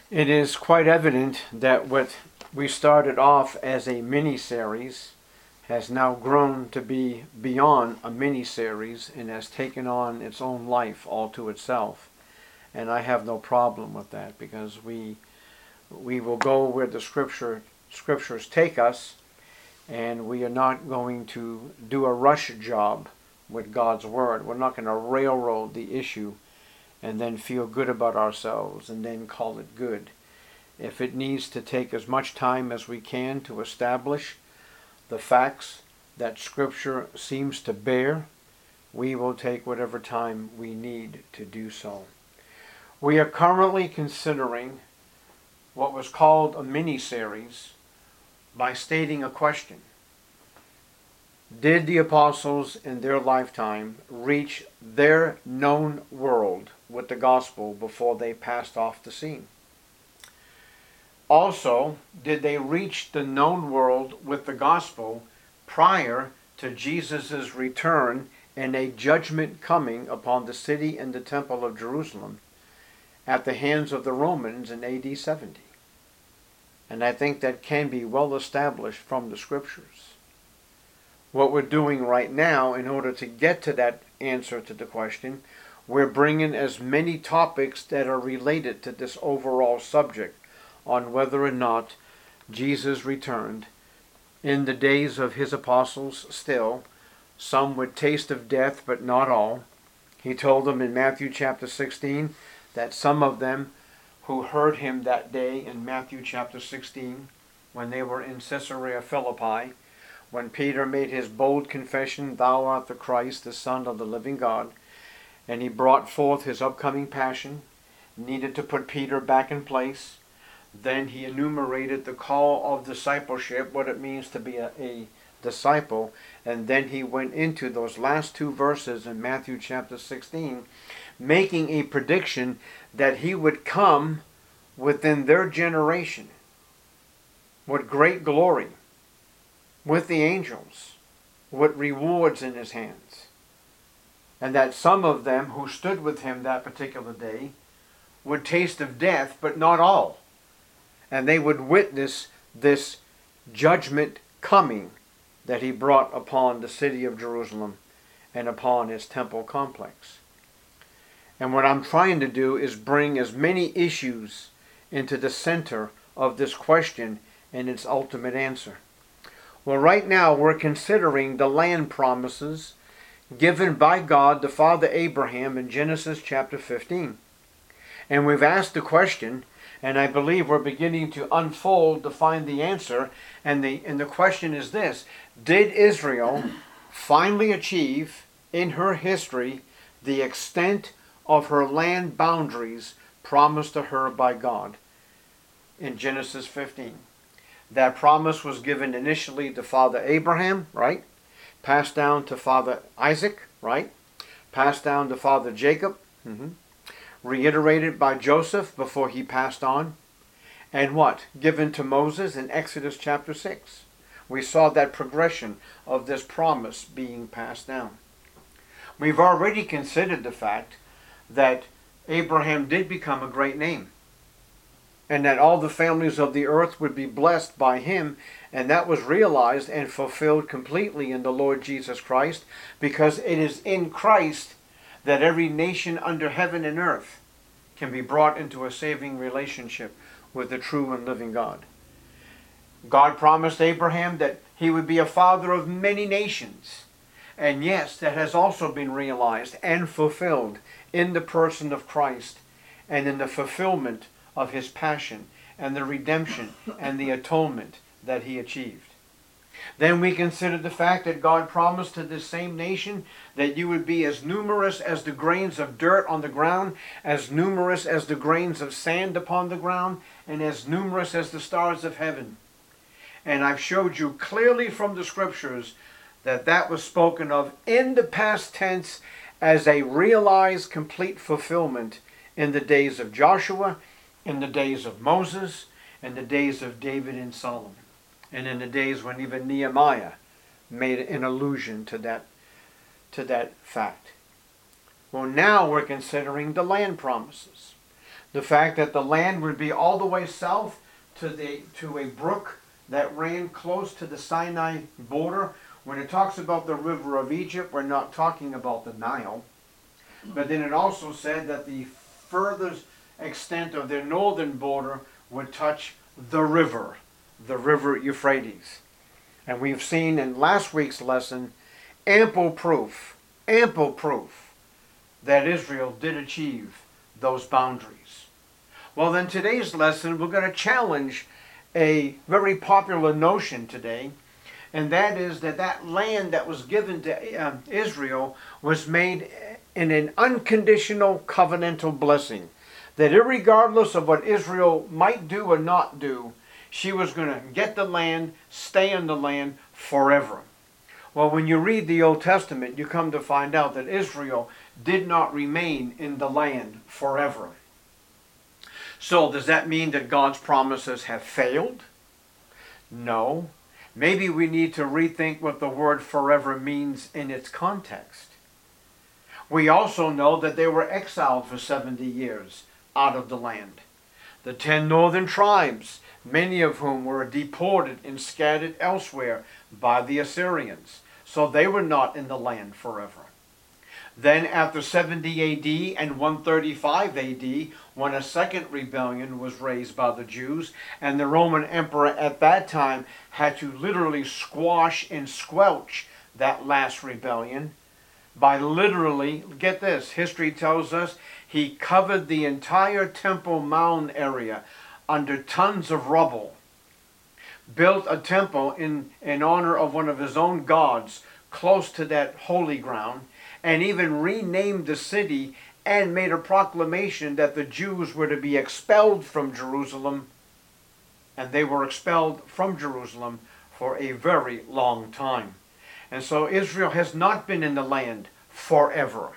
It is quite evident that what we started off as a mini-series has now grown to be beyond a mini-series and has taken on its own life all to itself. And I have no problem with that, because we will go where the scriptures take us, and we are not going to do a rush job with God's Word. We're not going to railroad the issue and then feel good about ourselves and then call it good. If it needs to take as much time as we can to establish the facts that Scripture seems to bear, we will take whatever time we need to do so. We are currently considering what was called a mini-series by stating a question. Did the apostles in their lifetime reach their known world with the gospel before they passed off the scene? Also, did they reach the known world with the gospel prior to Jesus' return and a judgment coming upon the city and the temple of Jerusalem at the hands of the Romans in AD 70? And I think that can be well established from the Scriptures. What we're doing right now, in order to get to that answer to the question, we're bringing as many topics that are related to this overall subject on whether or not Jesus returned in the days of his apostles still, some with taste of death, but not all. He told them in Matthew chapter 16 that some of them who heard him that day in Matthew chapter 16, when they were in Caesarea Philippi, when Peter made his bold confession, "Thou art the Christ, the Son of the living God," and he brought forth his upcoming passion, needed to put Peter back in place. Then he enumerated the call of discipleship, what it means to be a disciple, and then he went into those last two verses in Matthew chapter 16, making a prediction that he would come within their generation with great glory, with the angels, with rewards in his hands. And that some of them who stood with him that particular day would taste of death, but not all. And they would witness this judgment coming that he brought upon the city of Jerusalem and upon his temple complex. And what I'm trying to do is bring as many issues into the center of this question and its ultimate answer. Well, right now we're considering the land promises given by God the Father Abraham in Genesis chapter 15. And we've asked the question, and I believe we're beginning to unfold to find the answer. And the question is this: did Israel finally achieve in her history the extent of her land boundaries promised to her by God in Genesis 15? That promise was given initially to Father Abraham, right? Passed down to Father Isaac, right? Passed down to Father Jacob. Reiterated by Joseph before he passed on. And what? Given to Moses in Exodus chapter 6. We saw that progression of this promise being passed down. We've already considered the fact that Abraham did become a great name, and that all the families of the earth would be blessed by him, and that was realized and fulfilled completely in the Lord Jesus Christ, because it is in Christ that every nation under heaven and earth can be brought into a saving relationship with the true and living God. God promised Abraham that he would be a father of many nations. And yes, that has also been realized and fulfilled in the person of Christ and in the fulfillment of his passion and the redemption and the atonement that he achieved. Then we consider the fact that God promised to this same nation that you would be as numerous as the grains of dirt on the ground, as numerous as the grains of sand upon the ground, and as numerous as the stars of heaven. And I've showed you clearly from the Scriptures that that was spoken of in the past tense as a realized complete fulfillment in the days of Joshua, in the days of Moses, in the days of David and Solomon, and in the days when even Nehemiah made an allusion to that fact. Well, now we're considering the land promises. The fact that the land would be all the way south to a brook that ran close to the Sinai border. When it talks about the river of Egypt, we're not talking about the Nile. But then it also said that the furthest extent of their northern border would touch the river Euphrates. And we've seen in last week's lesson ample proof that Israel did achieve those boundaries. Well, then today's lesson, we're going to challenge a very popular notion today, and that is that land that was given to Israel was made in an unconditional covenantal blessing. That irregardless of what Israel might do or not do, she was going to get the land, stay in the land forever. Well, when you read the Old Testament, you come to find out that Israel did not remain in the land forever. So does that mean that God's promises have failed? No. Maybe we need to rethink what the word forever means in its context. We also know that they were exiled for 70 years out of the land. The 10 northern tribes, many of whom were deported and scattered elsewhere by the Assyrians. So they were not in the land forever. Then after 70 AD and 135 AD, when a second rebellion was raised by the Jews, and the Roman emperor at that time had to literally squash and squelch that last rebellion by literally, get this, history tells us, he covered the entire Temple Mount area under tons of rubble, built a temple in honor of one of his own gods close to that holy ground, and even renamed the city and made a proclamation that the Jews were to be expelled from Jerusalem, and they were expelled from Jerusalem for a very long time. And so Israel has not been in the land forever.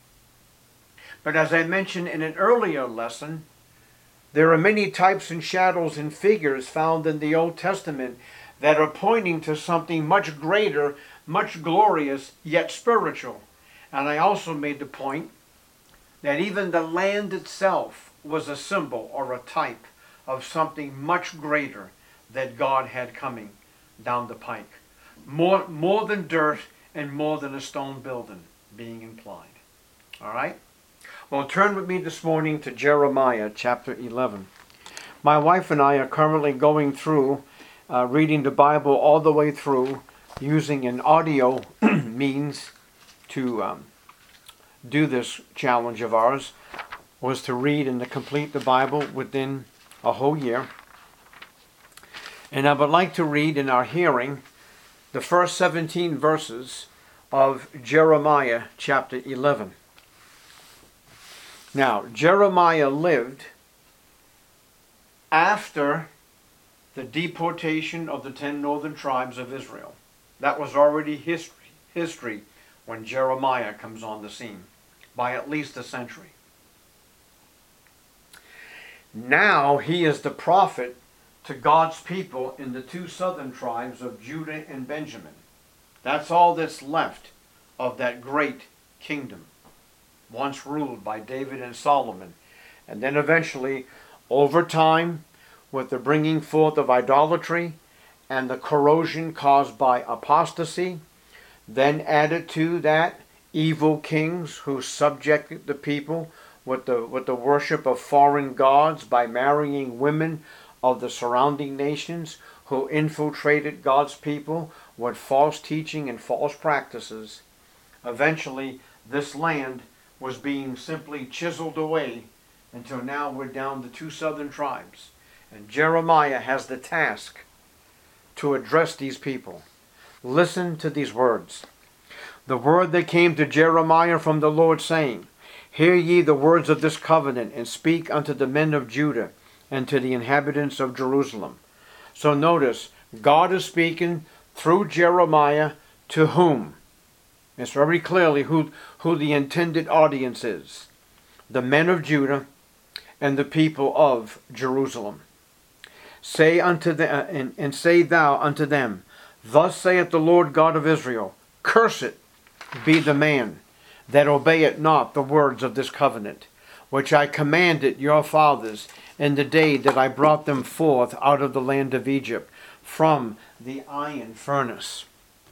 But as I mentioned in an earlier lesson, there are many types and shadows and figures found in the Old Testament that are pointing to something much greater, much glorious, yet spiritual. And I also made the point that even the land itself was a symbol or a type of something much greater that God had coming down the pike. More than dirt and more than a stone building being implied. All right? Well, turn with me this morning to Jeremiah chapter 11. My wife and I are currently going through reading the Bible all the way through using an audio means to do this challenge of ours, was to read and to complete the Bible within a whole year. And I would like to read in our hearing the first 17 verses of Jeremiah chapter 11. Now, Jeremiah lived after the deportation of the 10 northern tribes of Israel. That was already history when Jeremiah comes on the scene, by at least a century. Now he is the prophet to God's people in the 2 southern tribes of Judah and Benjamin. That's all that's left of that great kingdom, once ruled by David and Solomon. And then eventually, over time, with the bringing forth of idolatry and the corrosion caused by apostasy, then added to that evil kings who subjected the people with the worship of foreign gods by marrying women of the surrounding nations who infiltrated God's people with false teaching and false practices. Eventually, this land was being simply chiseled away until now we're down to 2 southern tribes. And Jeremiah has the task to address these people. Listen to these words. The word that came to Jeremiah from the Lord, saying, Hear ye the words of this covenant, and speak unto the men of Judah and to the inhabitants of Jerusalem. So notice, God is speaking through Jeremiah to whom? It's very clearly who the intended audience is. The men of Judah and the people of Jerusalem. Say unto them, and say thou unto them, Thus saith the Lord God of Israel, Cursed be the man that obeyeth not the words of this covenant, which I commanded your fathers in the day that I brought them forth out of the land of Egypt from the iron furnace,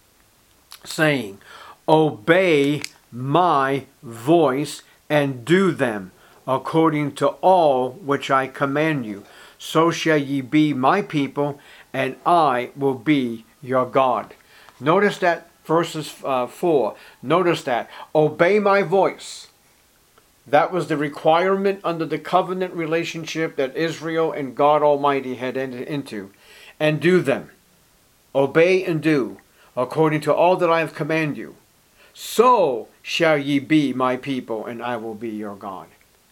saying, Obey my voice and do them according to all which I command you. So shall ye be my people, and I will be your God. Notice that verses 4. Notice that. Obey my voice. That was the requirement under the covenant relationship that Israel and God Almighty had entered into. And do them. Obey and do, according to all that I have commanded you. So shall ye be my people, and I will be your God.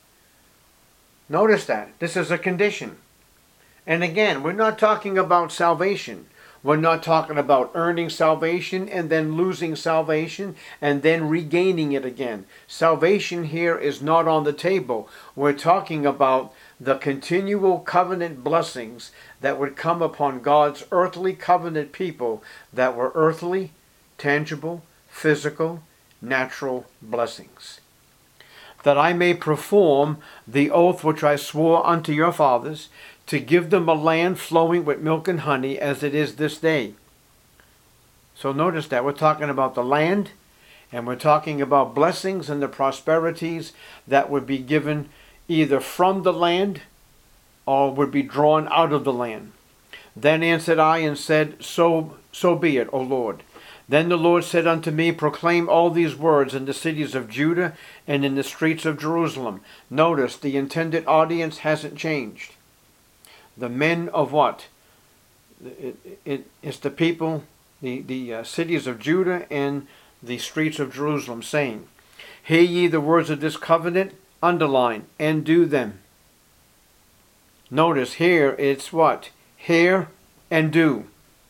Notice that. This is a condition. And again, we're not talking about salvation. We're not talking about earning salvation and then losing salvation and then regaining it again. Salvation here is not on the table. We're talking about the continual covenant blessings that would come upon God's earthly covenant people that were earthly, tangible, physical, natural blessings. That I may perform the oath which I swore unto your fathers, to give them a land flowing with milk and honey, as it is this day. So notice that we're talking about the land, and we're talking about blessings and the prosperities that would be given either from the land or would be drawn out of the land. Then answered I and said, So be it, O Lord. Then the Lord said unto me, Proclaim all these words in the cities of Judah and in the streets of Jerusalem. Notice the intended audience hasn't changed. The men of what? It's the people, the cities of Judah and the streets of Jerusalem, saying, Hear ye the words of this covenant, underline, and do them. Notice here it's what? Hear and do.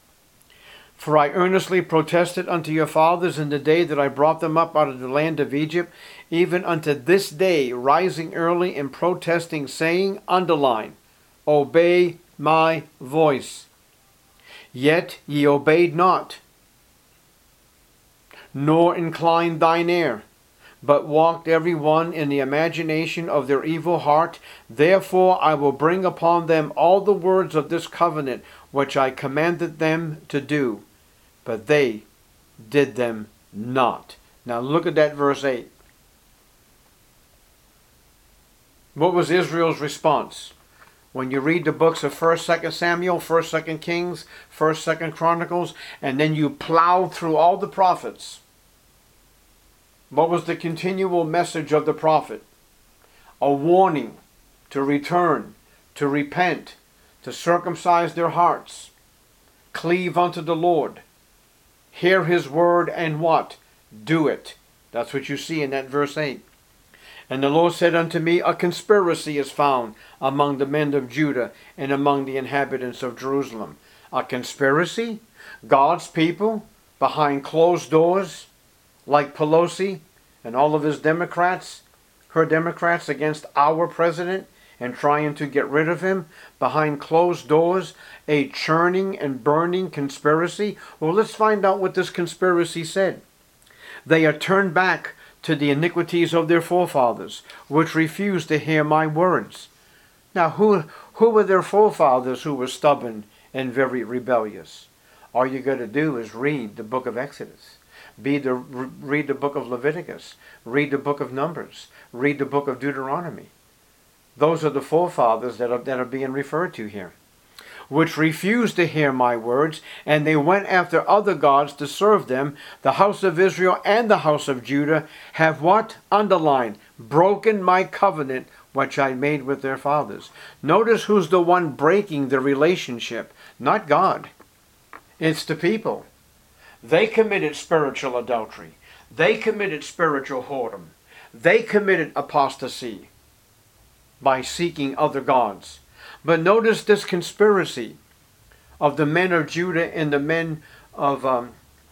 For I earnestly protested unto your fathers in the day that I brought them up out of the land of Egypt, even unto this day, rising early and protesting, saying, underline, Obey my voice. Yet ye obeyed not, nor inclined thine ear, but walked every one in the imagination of their evil heart. Therefore I will bring upon them all the words of this covenant which I commanded them to do, but they did them not. Now look at that verse 8. What was Israel's response? When you read the books of 1st, 2nd Samuel, 1st, 2nd Kings, 1st, 2nd Chronicles, and then you plow through all the prophets, what was the continual message of the prophet? A warning to return, to repent, to circumcise their hearts, cleave unto the Lord, hear his word, and what? Do it. That's what you see in that verse 8. And the Lord said unto me, A conspiracy is found among the men of Judah and among the inhabitants of Jerusalem. A conspiracy? God's people behind closed doors, like Pelosi and all of his Democrats, her Democrats against our president and trying to get rid of him behind closed doors, a churning and burning conspiracy. Well, let's find out what this conspiracy said. They are turned back to the iniquities of their forefathers, which refused to hear my words. Now, who were their forefathers who were stubborn and very rebellious? All you got to do is read the book of Exodus. Read the book of Leviticus. Read the book of Numbers. Read the book of Deuteronomy. Those are the forefathers that are being referred to here. Which refused to hear my words, and they went after other gods to serve them. The house of Israel and the house of Judah have what? Underlined, broken my covenant which I made with their fathers. Notice who's the one breaking the relationship, not God. It's the people. They committed spiritual adultery. They committed spiritual whoredom. They committed apostasy by seeking other gods. But notice this conspiracy of the men of Judah and the men of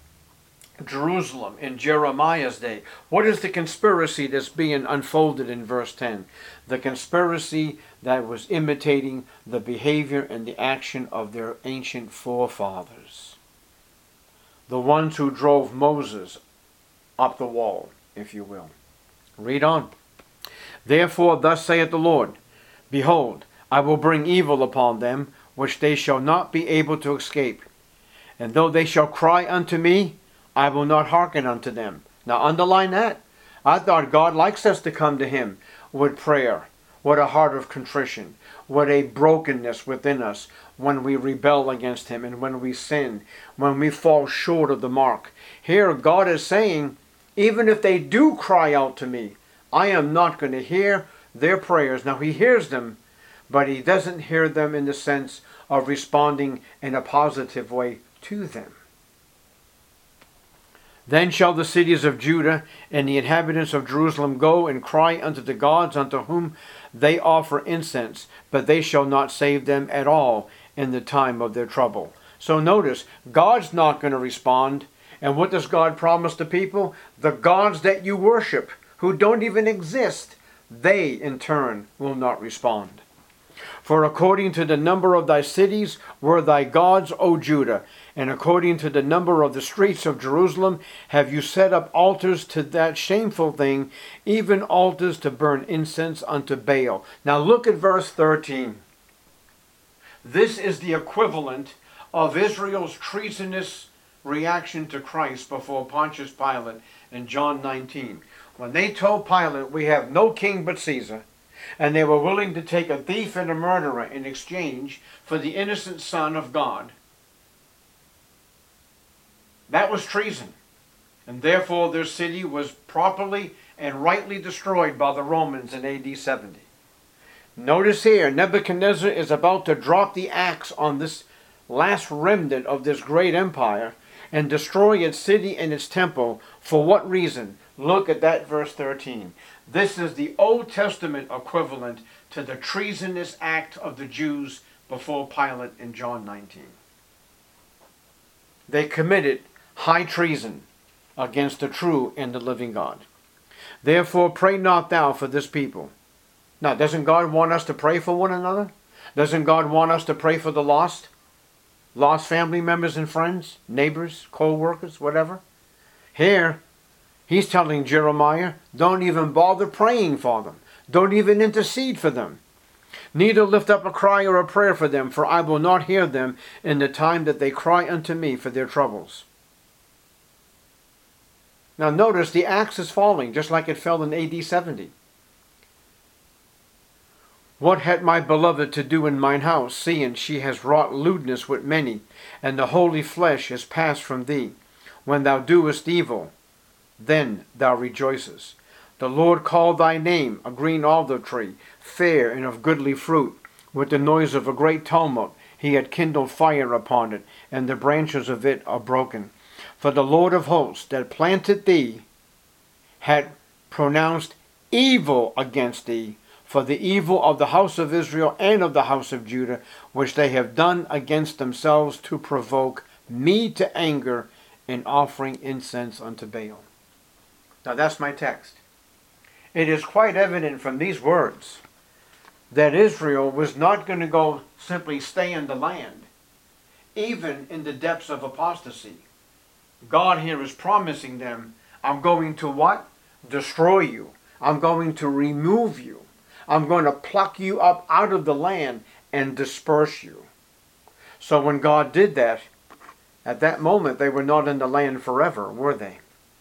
Jerusalem in Jeremiah's day. What is the conspiracy that's being unfolded in verse 10? The conspiracy that was imitating the behavior and the action of their ancient forefathers. The ones who drove Moses up the wall, if you will. Read on. Therefore thus saith the Lord, Behold, I will bring evil upon them, which they shall not be able to escape. And though they shall cry unto me, I will not hearken unto them. Now underline that. I thought God likes us to come to Him with prayer, with a heart of contrition, with a brokenness within us when we rebel against Him and when we sin, when we fall short of the mark. Here God is saying, even if they do cry out to me, I am not going to hear their prayers. Now He hears them, but He doesn't hear them in the sense of responding in a positive way to them. Then shall the cities of Judah and the inhabitants of Jerusalem go and cry unto the gods unto whom they offer incense, but they shall not save them at all in the time of their trouble. So notice, God's not going to respond. And what does God promise the people? The gods that you worship, who don't even exist, they in turn will not respond. For according to the number of thy cities were thy gods, O Judah, and according to the number of the streets of Jerusalem have you set up altars to that shameful thing, even altars to burn incense unto Baal. Now look at verse 13. This is the equivalent of Israel's treasonous reaction to Christ before Pontius Pilate in John 19. When they told Pilate, we have no king but Caesar, and they were willing to take a thief and a murderer in exchange for the innocent Son of God, that was treason. And therefore their city was properly and rightly destroyed by the Romans in AD 70. Notice here, Nebuchadnezzar is about to drop the axe on this last remnant of this great empire and destroy its city and its temple. For what reason? Look at that verse 13. This is the Old Testament equivalent to the treasonous act of the Jews before Pilate in John 19. They committed high treason against the true and the living God. Therefore pray not thou for this people. Now, doesn't God want us to pray for one another? Doesn't God want us to pray for the lost? Lost family members and friends, neighbors, co-workers, whatever. Here, He's telling Jeremiah, don't even bother praying for them. Don't even intercede for them. Neither lift up a cry or a prayer for them, for I will not hear them in the time that they cry unto me for their troubles. Now notice the axe is falling, just like it fell in AD 70. What had my beloved to do in mine house, seeing she has wrought lewdness with many, and the holy flesh is passed from thee? When thou doest evil, then thou rejoicest. The Lord called thy name a green olive tree, fair and of goodly fruit. With the noise of a great tumult He had kindled fire upon it, and the branches of it are broken. For the Lord of hosts that planted thee had pronounced evil against thee, for the evil of the house of Israel and of the house of Judah, which they have done against themselves to provoke me to anger in offering incense unto Baal. Now that's my text. It is quite evident from these words that Israel was not going to go simply stay in the land, even in the depths of apostasy. God here is promising them, I'm going to what? Destroy you. I'm going to remove you. I'm going to pluck you up out of the land and disperse you. So when God did that, at that moment they were not in the land forever, were they?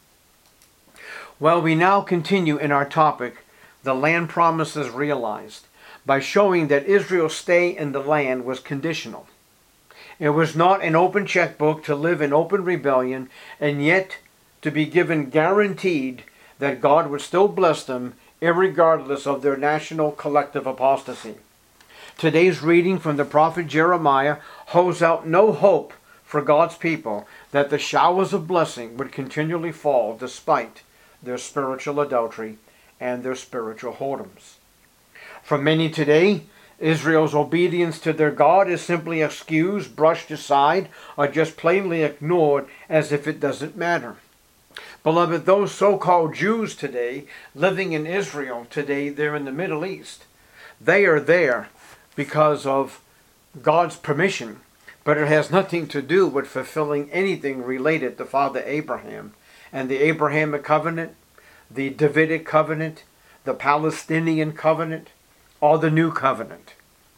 Well, we now continue in our topic, the land promises realized, by showing that Israel's stay in the land was conditional. It was not an open checkbook to live in open rebellion and yet to be given guaranteed that God would still bless them irregardless of their national collective apostasy. Today's reading from the prophet Jeremiah holds out no hope for God's people that the showers of blessing would continually fall despite their spiritual adultery and their spiritual whoredoms. For many today, Israel's obedience to their God is simply excused, brushed aside, or just plainly ignored as if it doesn't matter. Beloved, those so-called Jews today, living in Israel today, they're in the Middle East. They are there because of God's permission, but it has nothing to do with fulfilling anything related to Father Abraham and the Abrahamic covenant, the Davidic covenant, the Palestinian covenant or the new covenant.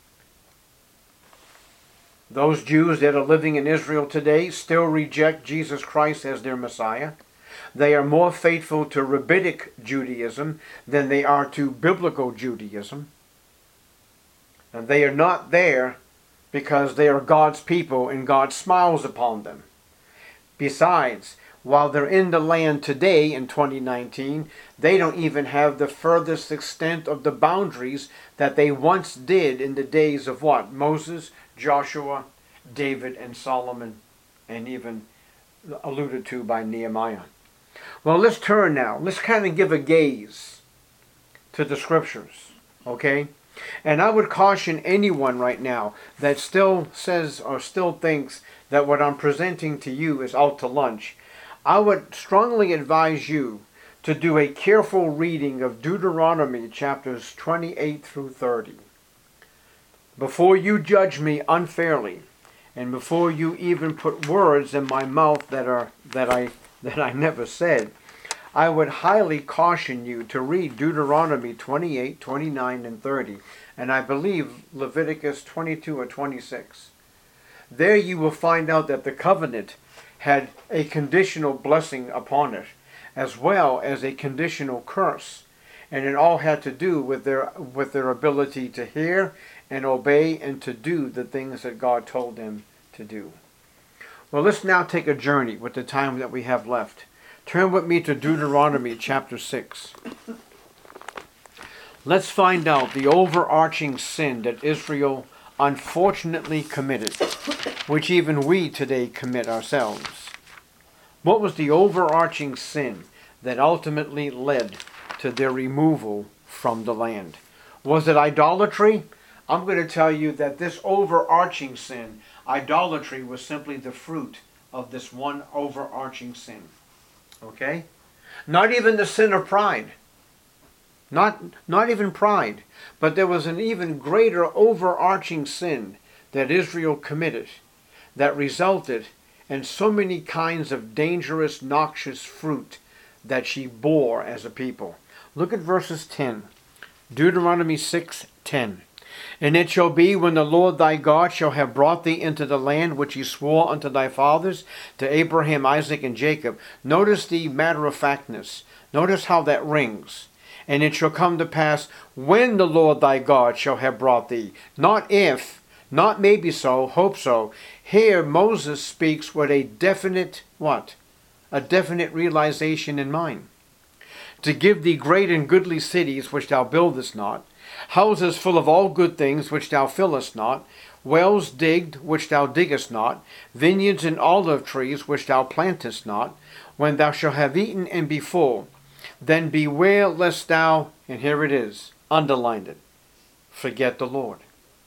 Those Jews that are living in Israel today still reject Jesus Christ as their Messiah. They are more faithful to Rabbinic Judaism than they are to biblical Judaism. And they are not there because they are God's people and God smiles upon them. Besides, while they're in the land today in 2019, they don't even have the furthest extent of the boundaries that they once did in the days of what? Moses, Joshua, David, and Solomon, and even alluded to by Nehemiah. Well, let's turn now. Let's kind of give a gaze to the scriptures, okay? And I would caution anyone right now that still says or still thinks that what I'm presenting to you is out to lunch. I would strongly advise you to do a careful reading of Deuteronomy chapters 28 through 30. Before you judge me unfairly, and before you even put words in my mouth that I never said, I would highly caution you to read Deuteronomy 28, 29, and 30, and I believe Leviticus 22 or 26. There you will find out that the covenant had a conditional blessing upon it, as well as a conditional curse, and it all had to do with their ability to hear and obey and to do the things that God told them to do. Well, let's now take a journey with the time that we have left. Turn with me to Deuteronomy chapter 6. Let's find out the overarching sin that Israel unfortunately committed, which even we today commit ourselves. What was the overarching sin that ultimately led to their removal from the land? Was it idolatry? I'm going to tell you that this overarching sin, idolatry, was simply the fruit of this one overarching sin. Okay? Not even the sin of pride. Not even pride. But there was an even greater overarching sin that Israel committed that resulted in so many kinds of dangerous, noxious fruit that she bore as a people. Look at verses 10. Deuteronomy 6:10. And it shall be, when the Lord thy God shall have brought thee into the land which he swore unto thy fathers, to Abraham, Isaac, and Jacob. Notice the matter-of-factness. Notice how that rings. And it shall come to pass, when the Lord thy God shall have brought thee. Not if, not maybe so, hope so. Here Moses speaks with a definite, what? A definite realization in mind. To give thee great and goodly cities which thou buildest not, houses full of all good things which thou fillest not, wells digged which thou diggest not, vineyards and olive trees which thou plantest not, when thou shalt have eaten and be full, then beware lest thou, and here it is, underlined it, forget the Lord.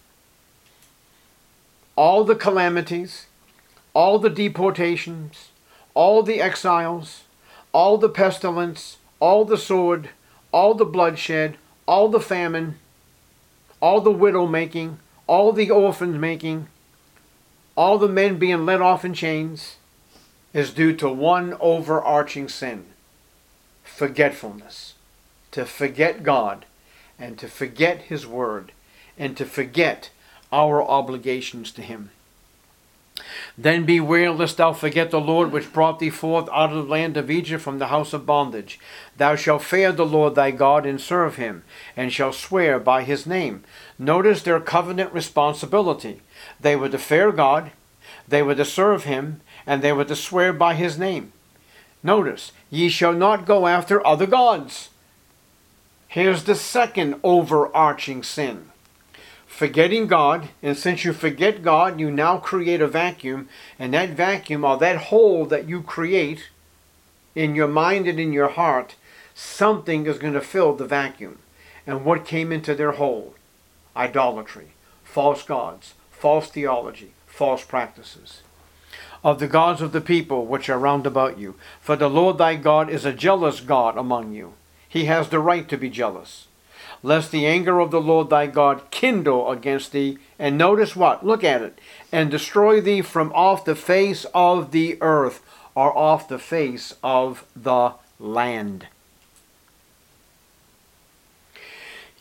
All the calamities, all the deportations, all the exiles, all the pestilence, all the sword, all the bloodshed, all the famine, all the widow making, all the orphans making, all the men being let off in chains, is due to one overarching sin: forgetfulness. To forget God, and to forget His Word, and to forget our obligations to Him. Then beware lest thou forget the Lord which brought thee forth out of the land of Egypt from the house of bondage. Thou shalt fear the Lord thy God and serve Him, and shalt swear by His name. Notice their covenant responsibility. They were to fear God, they were to serve Him, and they were to swear by His name. Notice, ye shall not go after other gods. Here's the second overarching sin: forgetting God. And since you forget God, you now create a vacuum, and that vacuum, or that hole that you create in your mind and in your heart, something is going to fill the vacuum. And what came into their hole? Idolatry, false gods, false theology, false practices. Of the gods of the people which are round about you. For the Lord thy God is a jealous God among you. He has the right to be jealous. Lest the anger of the Lord thy God kindle against thee, and notice what? Look at it. And destroy thee from off the face of the earth, or off the face of the land.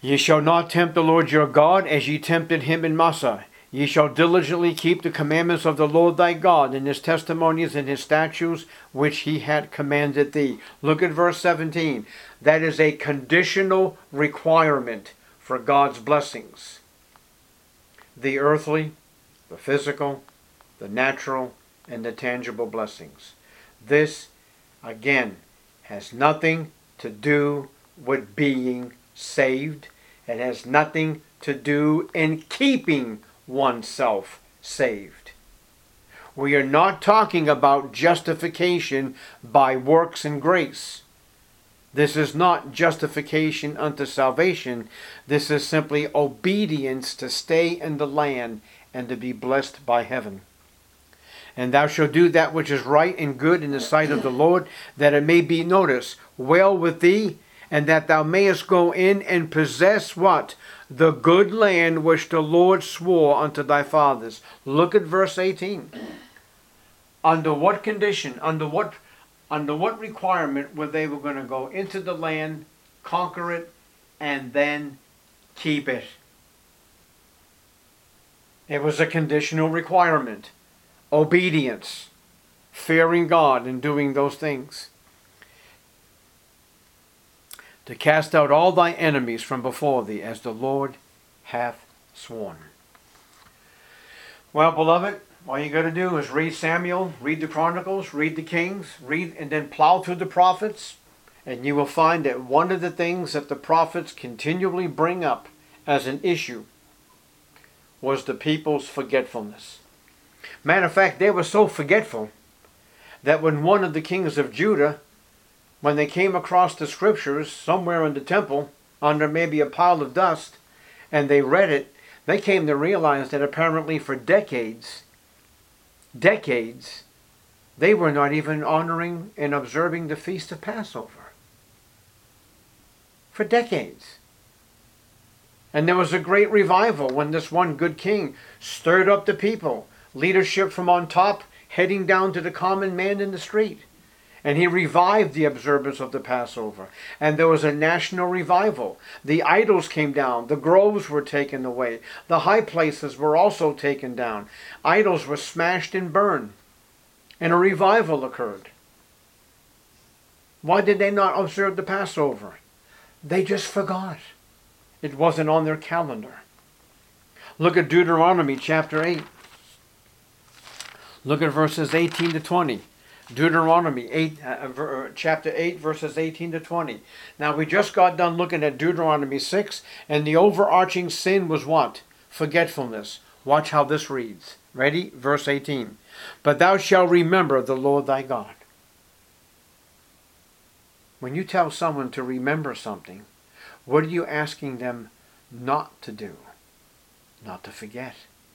Ye shall not tempt the Lord your God as ye tempted him in Massah. Ye shall diligently keep the commandments of the Lord thy God, and his testimonies and his statutes, which he had commanded thee. Look at verse 17. That is a conditional requirement for God's blessings. The earthly, the physical, the natural, and the tangible blessings. This, again, has nothing to do with being saved. It has nothing to do in keeping oneself saved. We are not talking about justification by works and grace. This is not justification unto salvation. This is simply obedience to stay in the land and to be blessed by heaven. And thou shalt do that which is right and good in the sight of the Lord, that it may be, notice, well with thee, and that thou mayest go in and possess what? The good land which the Lord swore unto thy fathers. Look at verse 18. Under what condition, under what requirement were they going to go into the land, conquer it, and then keep it? It was a conditional requirement. Obedience, fearing God and doing those things. To cast out all thy enemies from before thee, as the Lord hath sworn. Well, beloved, all you got to do is read Samuel, read the Chronicles, read the Kings, read and then plow through the prophets, and you will find that one of the things that the prophets continually bring up as an issue was the people's forgetfulness. Matter of fact, they were so forgetful that when one of the kings of Judah, when they came across the scriptures somewhere in the temple under maybe a pile of dust, and they read it, they came to realize that apparently for decades, they were not even honoring and observing the Feast of Passover. For decades. And there was a great revival when this one good king stirred up the people, leadership from on top, heading down to the common man in the street. And he revived the observance of the Passover. And there was a national revival. The idols came down. The groves were taken away. The high places were also taken down. Idols were smashed and burned. And a revival occurred. Why did they not observe the Passover? They just forgot. It wasn't on their calendar. Look at Deuteronomy chapter 8. Look at verses 18 to 20. Deuteronomy chapter 8, verses 18 to 20. Now, we just got done looking at Deuteronomy 6, and the overarching sin was what? Forgetfulness. Watch how this reads. Ready? Verse 18. But thou shalt remember the Lord thy God. When you tell someone to remember something, what are you asking them not to do? Not to forget.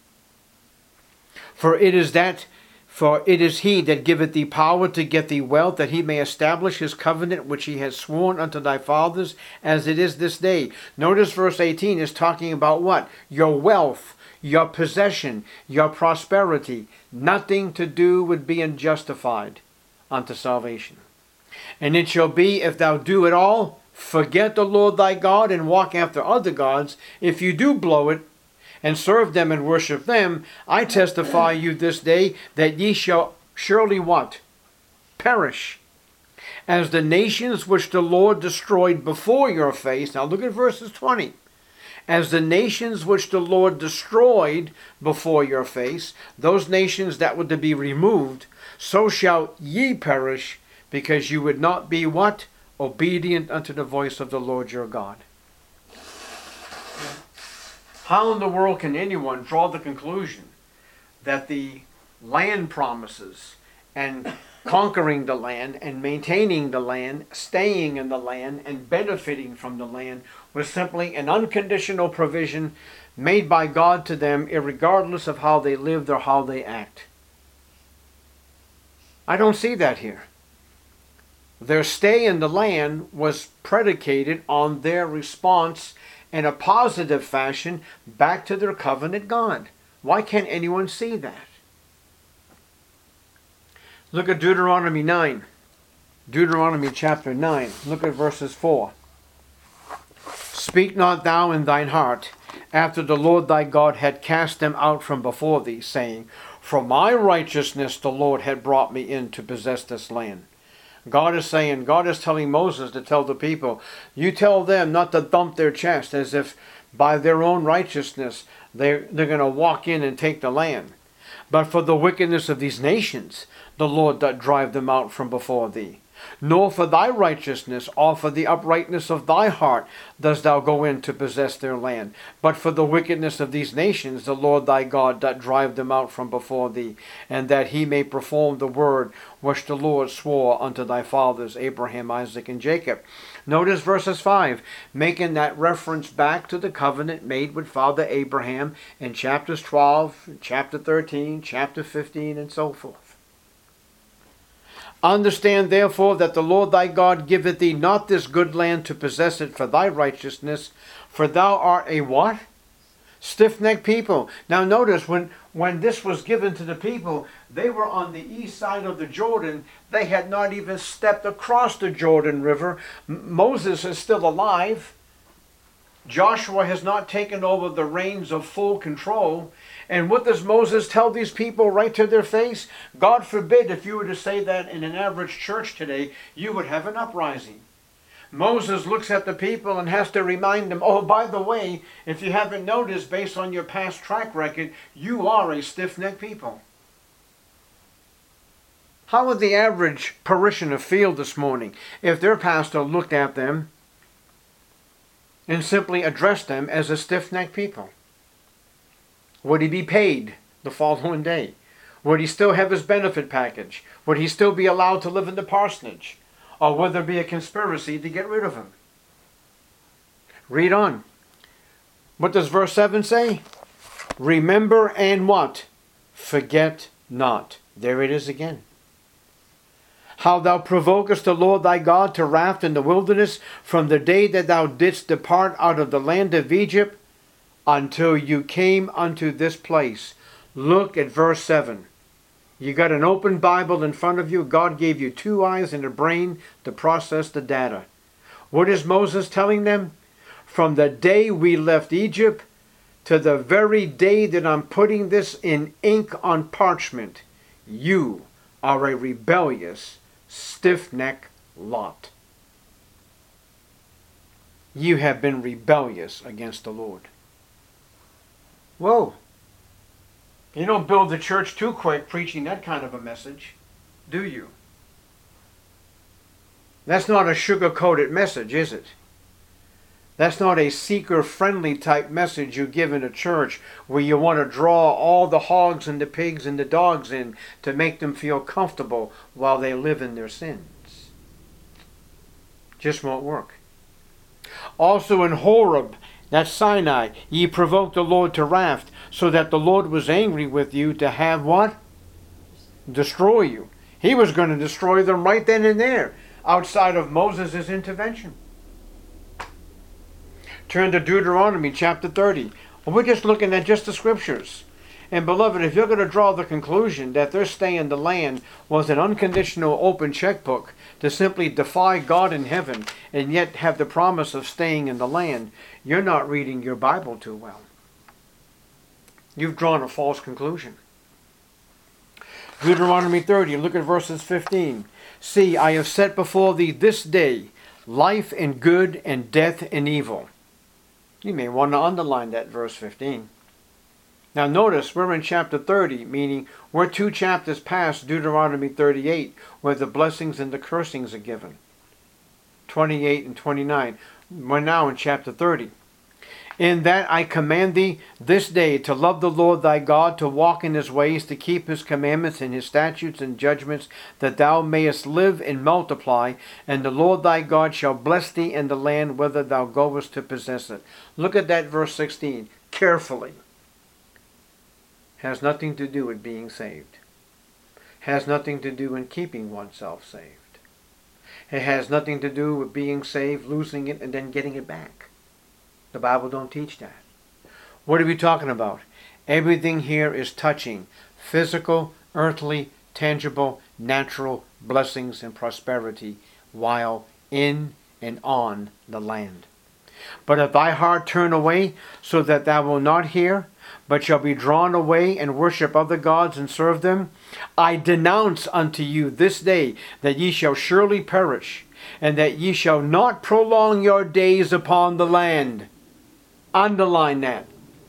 For it is he that giveth thee power to get thee wealth, that he may establish his covenant which he has sworn unto thy fathers, as it is this day. Notice verse 18 is talking about what? Your wealth, your possession, your prosperity. Nothing to do with being justified unto salvation. And it shall be, if thou do it all, forget the Lord thy God and walk after other gods, if you do blow it, and serve them and worship them, I testify you this day that ye shall surely what? Perish. As the nations which the Lord destroyed before your face. Now look at verses 20. As the nations which the Lord destroyed before your face, those nations that were to be removed, so shall ye perish, because you would not be what? Obedient unto the voice of the Lord your God. How in the world can anyone draw the conclusion that the land promises and conquering the land and maintaining the land, staying in the land and benefiting from the land was simply an unconditional provision made by God to them, irregardless of how they lived or how they act? I don't see that here. Their stay in the land was predicated on their response in a positive fashion back to their covenant God. Why can't anyone see that? Look at Deuteronomy 9. Deuteronomy chapter 9. Look at verses 4. Speak not thou in thine heart, after the Lord thy God had cast them out from before thee, saying, For my righteousness the Lord had brought me in to possess this land. God is telling Moses to tell the people, you tell them not to thump their chest as if by their own righteousness they're going to walk in and take the land. But for the wickedness of these nations, the Lord doth drive them out from before thee. Nor for thy righteousness, or for the uprightness of thy heart, dost thou go in to possess their land. But for the wickedness of these nations, the Lord thy God doth drive them out from before thee, and that he may perform the word which the Lord swore unto thy fathers, Abraham, Isaac, and Jacob. Notice verses 5, making that reference back to the covenant made with Father Abraham in chapters 12, chapter 13, chapter 15, and so forth. Understand therefore that the Lord thy God giveth thee not this good land to possess it for thy righteousness, for thou art a what? Stiff-necked people. Now notice, when this was given to the people, they were on the east side of the Jordan. They had not even stepped across the Jordan River. Moses is still alive. Joshua has not taken over the reins of full control. And what does Moses tell these people right to their face? God forbid, if you were to say that in an average church today, you would have an uprising. Moses looks at the people and has to remind them, oh, by the way, if you haven't noticed, based on your past track record, you are a stiff-necked people. How would the average parishioner feel this morning if their pastor looked at them and simply addressed them as a stiff-necked people? Would he be paid the following day? Would he still have his benefit package? Would he still be allowed to live in the parsonage? Or would there be a conspiracy to get rid of him? Read on. What does verse 7 say? Remember and what? Forget not. There it is again. How thou provokest the Lord thy God to wrath in the wilderness from the day that thou didst depart out of the land of Egypt, until you came unto this place. Look at verse 7. You got an open Bible in front of you. God gave you 2 eyes and a brain to process the data. What is Moses telling them? From the day we left Egypt to the very day that I'm putting this in ink on parchment, you are a rebellious, stiff-necked lot. You have been rebellious against the Lord. Whoa. You don't build the church too quick preaching that kind of a message, do you? That's not a sugar-coated message, is it? That's not a seeker-friendly type message you give in a church where you want to draw all the hogs and the pigs and the dogs in to make them feel comfortable while they live in their sins. Just won't work. Also in Horeb, that's Sinai, ye provoked the Lord to wrath, so that the Lord was angry with you to have what? Destroy you. He was going to destroy them right then and there, outside of Moses' intervention. Turn to Deuteronomy chapter 30. Well, we're just looking at just the scriptures. And beloved, if you're going to draw the conclusion that their stay in the land was an unconditional open checkbook to simply defy God in heaven and yet have the promise of staying in the land, you're not reading your Bible too well. You've drawn a false conclusion. Deuteronomy 30, look at verses 15. See, I have set before thee this day life and good and death and evil. You may want to underline that verse 15. Now notice we're in chapter 30, meaning we're 2 chapters past Deuteronomy 38, where the blessings and the cursings are given. 28 and 29. We're now in chapter 30. In that I command thee this day to love the Lord thy God, to walk in his ways, to keep his commandments and his statutes and judgments, that thou mayest live and multiply, and the Lord thy God shall bless thee in the land whither thou goest to possess it. Look at that verse 16 carefully. Has nothing to do with being saved. Has nothing to do in keeping oneself saved. It has nothing to do with being saved, losing it, and then getting it back. The Bible don't teach that. What are we talking about? Everything here is touching physical, earthly, tangible, natural blessings and prosperity while in and on the land. But if thy heart turn away, so that thou wilt not hear, but shall be drawn away and worship other gods and serve them, I denounce unto you this day that ye shall surely perish, and that ye shall not prolong your days upon the land. Underline that.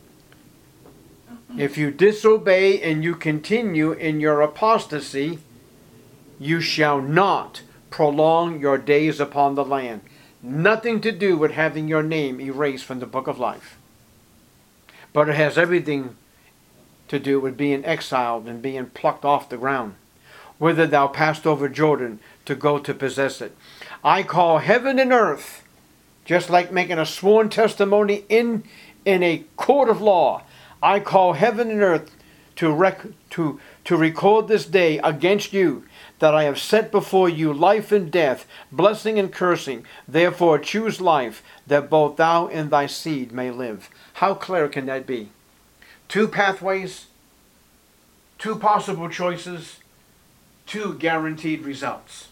If you disobey and you continue in your apostasy, you shall not prolong your days upon the land. Nothing to do with having your name erased from the book of life. But it has everything to do with being exiled and being plucked off the ground, whither thou passed over Jordan to go to possess it. I call heaven and earth, just like making a sworn testimony in a court of law. I call heaven and earth to record this day against you, that I have set before you life and death, blessing and cursing. Therefore choose life, that both thou and thy seed may live. How clear can that be? Two pathways, two possible choices, two guaranteed results.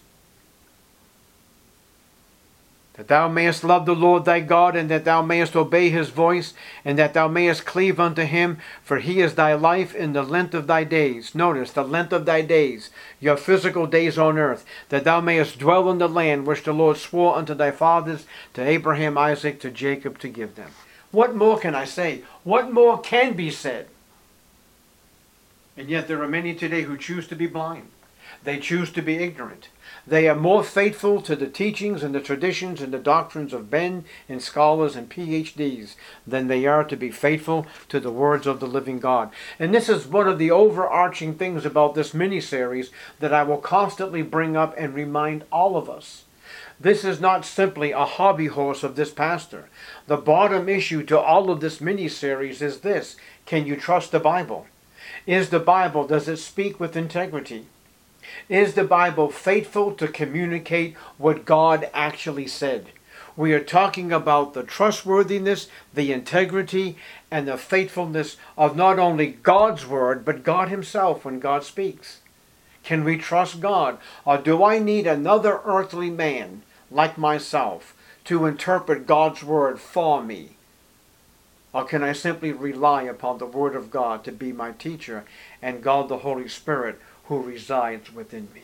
That thou mayest love the Lord thy God, and that thou mayest obey his voice, and that thou mayest cleave unto him, for he is thy life in the length of thy days. Notice, the length of thy days, your physical days on earth, that thou mayest dwell in the land which the Lord swore unto thy fathers, to Abraham, Isaac, to Jacob, to give them. What more can I say? What more can be said? And yet there are many today who choose to be blind. They choose to be ignorant. They are more faithful to the teachings and the traditions and the doctrines of men and scholars and PhDs than they are to be faithful to the words of the living God. And this is one of the overarching things about this mini-series that I will constantly bring up and remind all of us. This is not simply a hobby horse of this pastor. The bottom issue to all of this mini-series is this: can you trust the Bible? Is the Bible, does it speak with integrity? Is the Bible faithful to communicate what God actually said? We are talking about the trustworthiness, the integrity, and the faithfulness of not only God's word, but God himself when God speaks. Can we trust God? Or do I need another earthly man like myself to interpret God's word for me? Or can I simply rely upon the word of God to be my teacher and God the Holy Spirit who resides within me?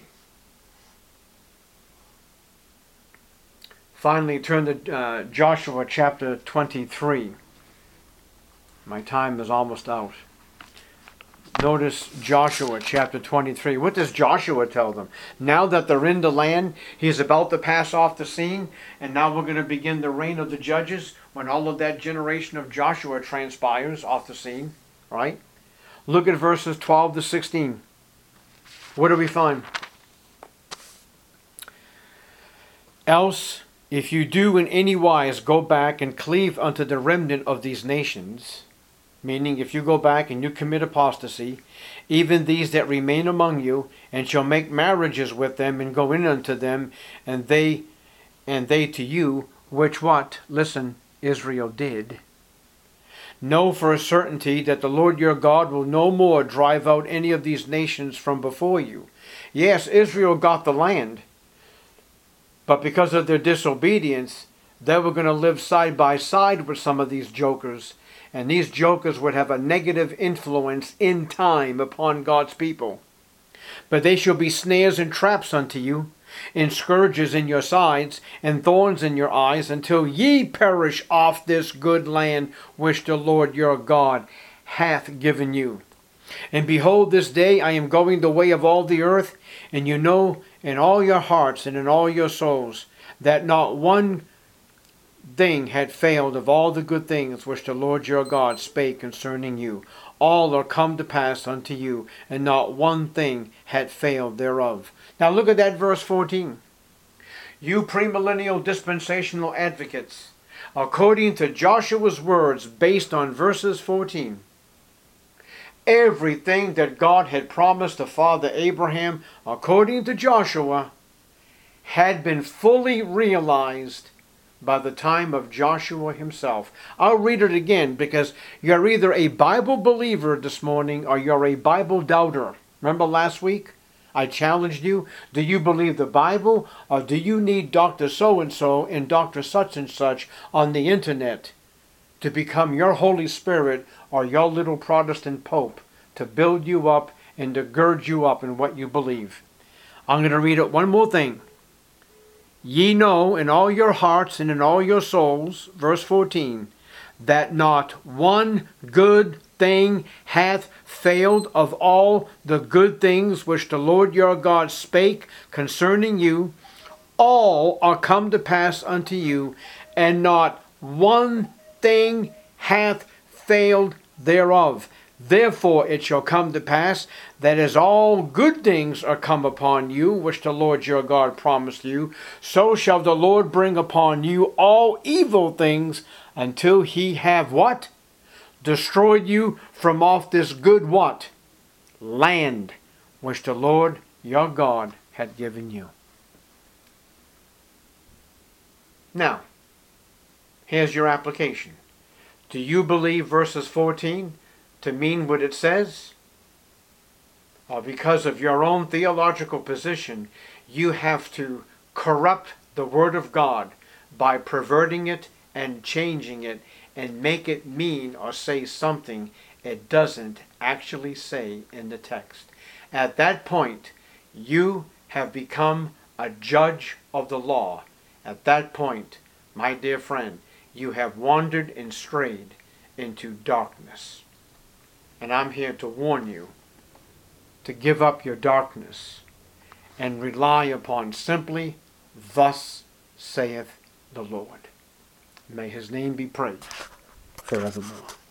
Finally, turn to Joshua chapter 23. My time is almost out. Notice Joshua chapter 23. What does Joshua tell them? Now that they're in the land, he's about to pass off the scene, and now we're going to begin the reign of the judges when all of that generation of Joshua transpires off the scene, right? Look at verses 12 to 16. What do we find? Else, if you do in any wise go back and cleave unto the remnant of these nations, meaning if you go back and you commit apostasy, even these that remain among you, and shall make marriages with them, and go in unto them, and they to you, which what? Listen, Israel did. Know for a certainty that the Lord your God will no more drive out any of these nations from before you. Yes, Israel got the land, but because of their disobedience, they were going to live side by side with some of these jokers, and these jokers would have a negative influence in time upon God's people. But they shall be snares and traps unto you, and scourges in your sides, and thorns in your eyes, until ye perish off this good land which the Lord your God hath given you. And behold, this day I am going the way of all the earth, and you know in all your hearts and in all your souls that not one thing had failed of all the good things which the Lord your God spake concerning you. All are come to pass unto you, and not one thing had failed thereof. Now look at that verse 14. You premillennial dispensational advocates, according to Joshua's words based on verses 14, everything that God had promised to Father Abraham, according to Joshua, had been fully realized by the time of Joshua himself. I'll read it again because you're either a Bible believer this morning or you're a Bible doubter. Remember last week? I challenged you. Do you believe the Bible, or do you need Dr. So-and-so and Dr. such and such on the internet to become your Holy Spirit or your little Protestant Pope to build you up and to gird you up in what you believe? I'm going to read it one more thing. Ye know in all your hearts and in all your souls, verse 14, that not one good thing hath failed of all the good things which the Lord your God spake concerning you. All are come to pass unto you, and not one thing hath failed thereof. Therefore it shall come to pass that as all good things are come upon you, which the Lord your God promised you, so shall the Lord bring upon you all evil things until he have what? Destroyed you from off this good what? Land which the Lord your God had given you. Now, here's your application. Do you believe verses 14 to mean what it says? Or because of your own theological position, you have to corrupt the Word of God by perverting it and changing it and make it mean or say something it doesn't actually say in the text. At that point, you have become a judge of the law. At that point, my dear friend, you have wandered and strayed into darkness. And I'm here to warn you to give up your darkness and rely upon simply, thus saith the Lord. May his name be praised forevermore.